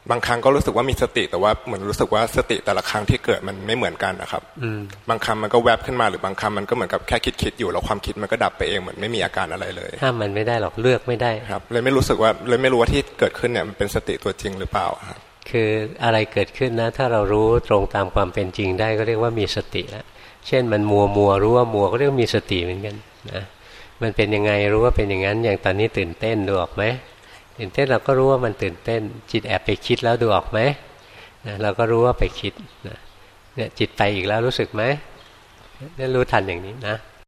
บางครั้งก็รู้สึกว่ามีสติแต่ว่าเหมือนรู้สึกว่าสติแต่ละครั้งที่เกิดมันไม่เหมือนกันนะครับบางครั้งมันก็แวบขึ้นมาหรือบางครั้งมันก็เหมือนกับแค่คิดอยู่แล้วความคิดมันก็ดับไปเองเหมือนไม่มีอาการอะไรเลยห้ามมันไม่ได้หรอกเลือกไม่ได้ครับเลยไม่รู้ว่าที่เกิดขึ้นเนี่ยมันเป็นสติตัวจริงหรือเปล่าครับคืออะไรเกิดขึ้นนะถ้าเรารู้ตรงตามความเป็นจริงได้ก็เรียกว่ามีสติแล้วเช่นมันมัวรู้ว่ามัวก็เรียกว่ามีสติเหมือนกันนะมันเป็นยังไงรู้ว่าเป็นอย่างนั้นอย่างตอนนี้ตื่นเต้นดูออกไหมตื่นเต้นเราก็รู้ว่ามันตื่นเต้นจิตแอบไปคิดแล้วดูออกไหมนะเราก็รู้ว่าไปคิดนะเนี่ยจิตไปอีกแล้วรู้สึกไหมเนี่ยรู้ทันอย่างนี้นะ